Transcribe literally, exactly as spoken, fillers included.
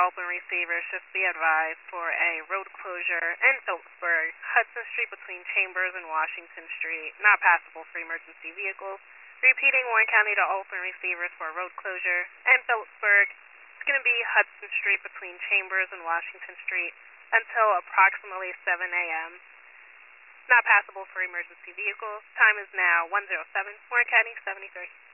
all open receivers just be advised for a road closure in Phillipsburg, Hudson Street between Chambers and Washington Street, not passable for emergency vehicles. Repeating, Warren County to all open receivers for a road closure in Phillipsburg. It's going to be Hudson Street between Chambers and Washington Street until approximately seven a m Not passable for emergency vehicles. Time is now one oh seven, Warren County seventy-three.